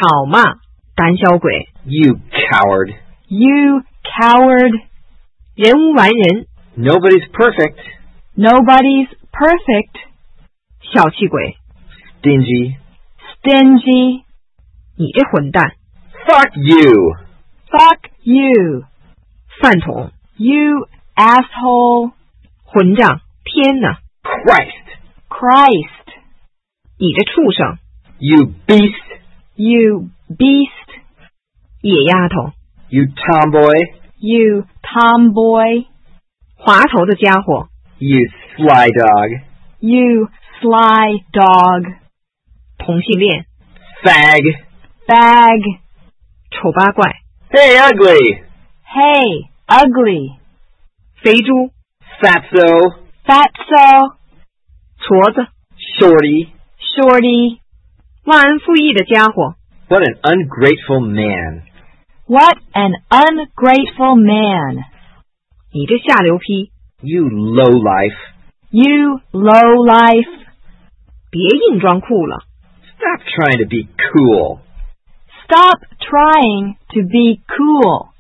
好嘛，胆小鬼。 You coward. You coward. 人无完人。 Nobody's perfect. Nobody's perfect. 小气鬼。 Stingy. Stingy. 你这混蛋。 Fuck you. Fuck you. 饭桶。 You asshole. 混账。天哪。 Christ. Christ. 你这畜生。 You beast. You beast. 野丫头。 You tomboy. You tomboy. 滑头的家伙。 You sly dog. You sly dog. 同性恋。 Fag. Fag. 丑八怪。 Hey, ugly. Hey, ugly. 肥猪。 Fatso. Fatso. 矬子。 Shorty. Shorty. 忘恩负义的家伙。 What an ungrateful man. What an ungrateful man. 你这下流批。 You lowlife. You lowlife. 别硬装酷了。 Stop trying to be cool. Stop trying to be cool.